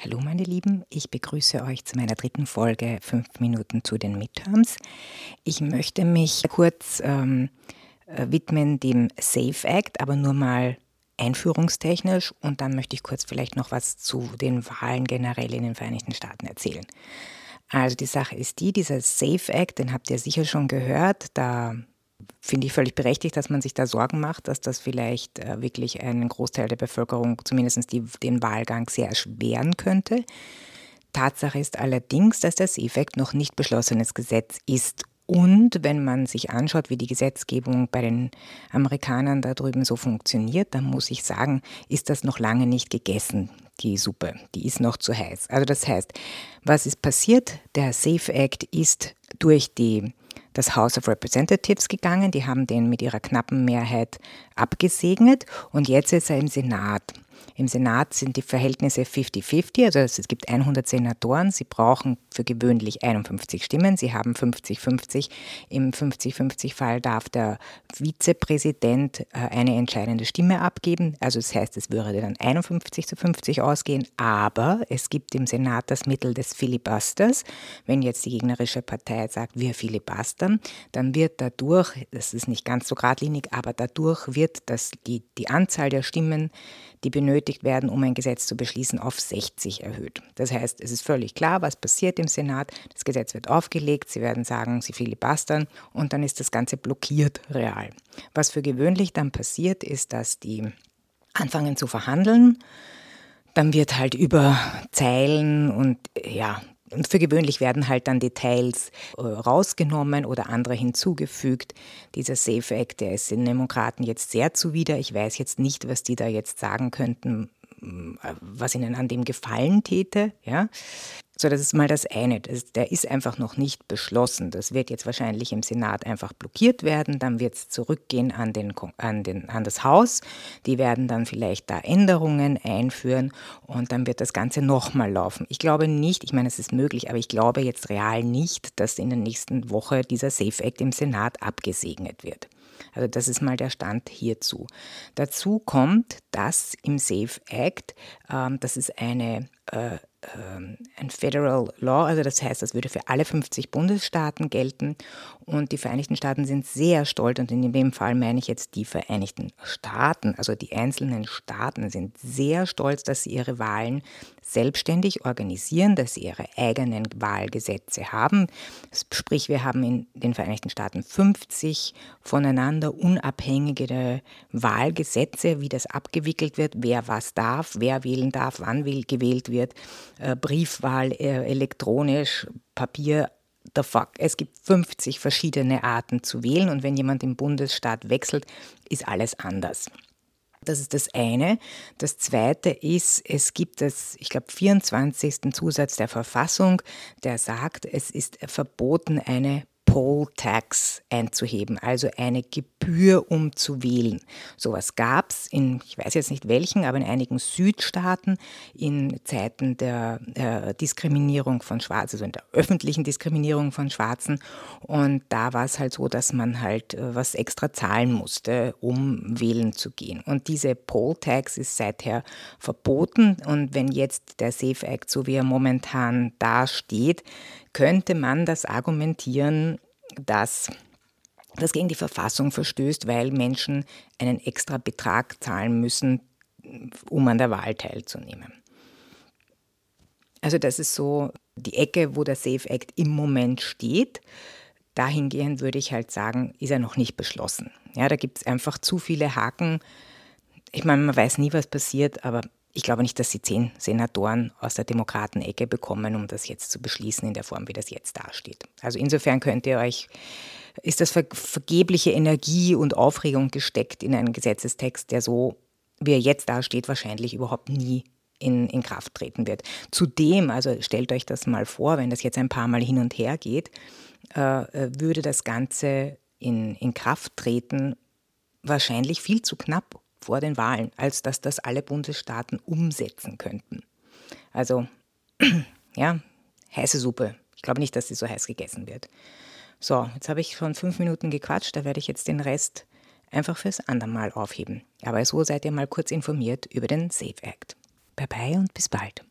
Hallo meine Lieben, ich begrüße euch zu meiner dritten Folge 5 Minuten zu den Midterms. Ich möchte mich kurz widmen dem SAFE Act, aber nur mal einführungstechnisch, und dann möchte ich kurz vielleicht noch was zu den Wahlen generell in den Vereinigten Staaten erzählen. Also die Sache ist dieser SAFE Act, den habt ihr sicher schon gehört, da finde ich völlig berechtigt, dass man sich da Sorgen macht, dass das vielleicht wirklich einen Großteil der Bevölkerung, zumindest den Wahlgang, sehr erschweren könnte. Tatsache ist allerdings, dass das SAFE-Act noch nicht beschlossenes Gesetz ist. Und wenn man sich anschaut, wie die Gesetzgebung bei den Amerikanern da drüben so funktioniert, dann muss ich sagen, ist das noch lange nicht gegessen, die Suppe. Die ist noch zu heiß. Also das heißt, was ist passiert? Der SAFE Act ist durch das House of Representatives gegangen. Die haben den mit ihrer knappen Mehrheit abgesegnet und jetzt ist er im Senat. Im Senat sind die Verhältnisse 50-50, also es gibt 100 Senatoren, sie brauchen für gewöhnlich 51 Stimmen, sie haben 50-50. Im 50-50-Fall darf der Vizepräsident eine entscheidende Stimme abgeben, also das heißt, es würde dann 51-50 ausgehen, aber es gibt im Senat das Mittel des Filibusters. Wenn jetzt die gegnerische Partei sagt, wir filibustern, dann wird dadurch, das ist nicht ganz so geradlinig, aber dadurch wird die Anzahl der Stimmen, die benötigt werden, um ein Gesetz zu beschließen, auf 60 erhöht. Das heißt, es ist völlig klar, was passiert im Senat. Das Gesetz wird aufgelegt, sie werden sagen, sie filibustern und dann ist das Ganze blockiert real. Was für gewöhnlich dann passiert, ist, dass die anfangen zu verhandeln. Dann wird halt über Zeilen und für gewöhnlich werden halt dann Details rausgenommen oder andere hinzugefügt. Dieser SAFE Act, der ist den Demokraten jetzt sehr zuwider. Ich weiß jetzt nicht, was die da jetzt sagen könnten, was ihnen an dem gefallen täte. Ja? So, das ist mal das eine. Der ist einfach noch nicht beschlossen. Das wird jetzt wahrscheinlich im Senat einfach blockiert werden. Dann wird es zurückgehen an das Haus. Die werden dann vielleicht da Änderungen einführen und dann wird das Ganze nochmal laufen. Ich glaube nicht, ich meine, es ist möglich, aber ich glaube jetzt real nicht, dass in der nächsten Woche dieser SAFE Act im Senat abgesegnet wird. Also das ist mal der Stand hierzu. Dazu kommt, dass im SAFE Act, das ist ein Federal Law, also das heißt, das würde für alle 50 Bundesstaaten gelten und die Vereinigten Staaten sind sehr stolz und in dem Fall meine ich jetzt die Vereinigten Staaten, also die einzelnen Staaten sind sehr stolz, dass sie ihre Wahlen selbstständig organisieren, dass sie ihre eigenen Wahlgesetze haben. Sprich, wir haben in den Vereinigten Staaten 50 voneinander unabhängige Wahlgesetze, wie das abgewickelt wird, wer was darf, wer wählen darf, wann gewählt wird, Briefwahl, elektronisch, Papier, the fuck. Es gibt 50 verschiedene Arten zu wählen und wenn jemand im Bundesstaat wechselt, ist alles anders. Das ist das eine. Das zweite ist, es gibt ich glaube, 24. Zusatz der Verfassung, der sagt, es ist verboten, eine Poll Tax einzuheben, also eine Gebühr, um zu wählen. Sowas gab es ich weiß jetzt nicht welchen, aber in einigen Südstaaten in Zeiten der Diskriminierung von Schwarzen, also in der öffentlichen Diskriminierung von Schwarzen. Und da war es halt so, dass man halt was extra zahlen musste, um wählen zu gehen. Und diese Poll Tax ist seither verboten. Und wenn jetzt der SAFE Act, so wie er momentan dasteht, könnte man das argumentieren, dass das gegen die Verfassung verstößt, weil Menschen einen extra Betrag zahlen müssen, um an der Wahl teilzunehmen. Also das ist so die Ecke, wo der SAFE Act im Moment steht. Dahingehend würde ich halt sagen, ist er noch nicht beschlossen. Ja, da gibt es einfach zu viele Haken. Ich meine, man weiß nie, was passiert, aber ich glaube nicht, dass sie 10 Senatoren aus der Demokraten-Ecke bekommen, um das jetzt zu beschließen in der Form, wie das jetzt dasteht. Also insofern ist das vergebliche Energie und Aufregung gesteckt in einen Gesetzestext, der so, wie er jetzt dasteht, wahrscheinlich überhaupt nie in Kraft treten wird. Zudem, also stellt euch das mal vor, wenn das jetzt ein paar Mal hin und her geht, würde das Ganze in Kraft treten, wahrscheinlich viel zu knapp vor den Wahlen, als dass das alle Bundesstaaten umsetzen könnten. Also, ja, heiße Suppe. Ich glaube nicht, dass sie so heiß gegessen wird. So, jetzt habe ich schon 5 Minuten gequatscht, da werde ich jetzt den Rest einfach fürs andermal aufheben. Aber so seid ihr mal kurz informiert über den SAFE Act. Bye bye und bis bald.